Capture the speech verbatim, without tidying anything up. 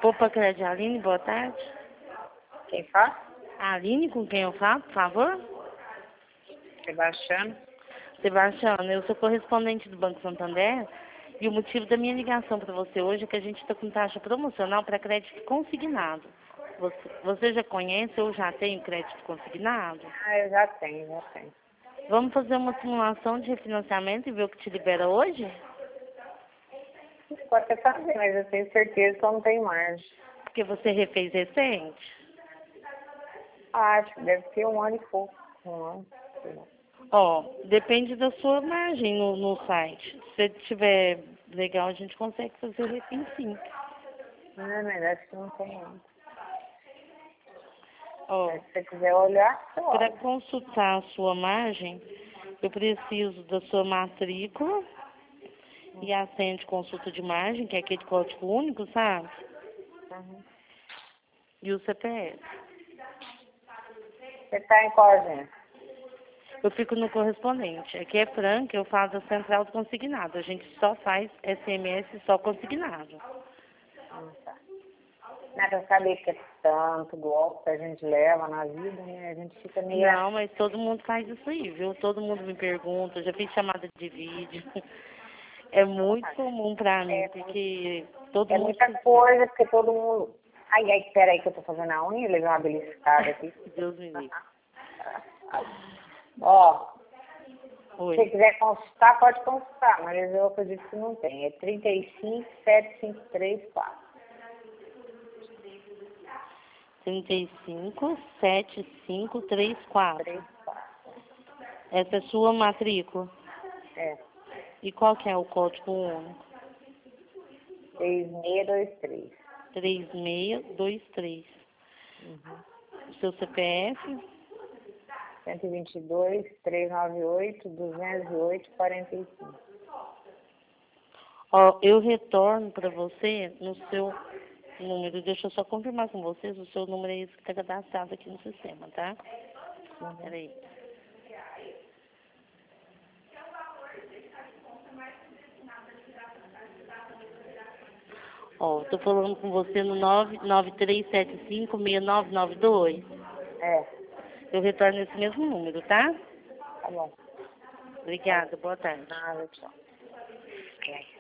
Poupa Crédito Aline, boa tarde. Quem fala? A Aline, com quem eu falo, por favor? Sebastião. Sebastião, eu sou correspondente do Banco Santander e o motivo da minha ligação para você hoje é que a gente está com taxa promocional para crédito consignado. Você, você já conhece ou já tem crédito consignado? Ah, eu já tenho, já tenho. Vamos fazer uma simulação de refinanciamento e ver o que te libera hoje? Pode até fazer, mas eu tenho certeza que eu não tenho margem. Porque você refez recente? Ah, acho que deve ser um ano e pouco. Um ano. sei lá. Ó, depende da sua margem no, no site. Se tiver legal, a gente consegue fazer refim sim. Não, mas acho que não tem não. Ó, Mas se você quiser olhar, você para olha. consultar a sua margem, eu preciso da sua matrícula e a senha de consulta de margem, que é aquele código único, sabe? Uhum. E o C P F. Você está em qual agência? Eu fico no correspondente. Aqui é franca, eu falo da central do consignado. A gente só faz S M S só consignado. Ah, tá. Não é pra saber que é tanto golpe que a gente leva na vida, né? A gente fica meio... Não, mas todo mundo faz isso aí, viu? Todo mundo me pergunta, eu já fiz chamada de vídeo. É muito comum pra mim, É, porque todo é mundo muita fica. coisa, porque todo mundo... Ai, ai, peraí que eu tô fazendo a unha, levei uma beliscada aqui. Deus me livre. Ó, se você Oi. quiser consultar, pode consultar, mas eu acredito que não tem. É trinta e cinco, sete cinco três, quatro. trinta e cinco, sete cinco três quatro. três, quatro. Essa é sua matrícula. É, E qual que é o código único? seis seis dois três. três seis dois três. Uhum. O seu C P F? cento e vinte e dois, trezentos e noventa e oito, duzentos e oito, quarenta e cinco. Ó, eu retorno para você no seu número. Deixa eu só confirmar com vocês. O seu número é esse que está cadastrado aqui no sistema, tá? Uhum. Peraí. Ó, tô falando com você no nove nove três sete cinco seis nove nove dois. É, Eu retorno esse mesmo número, tá? tá bom. Obrigada, boa tarde. Nada, tchau. É.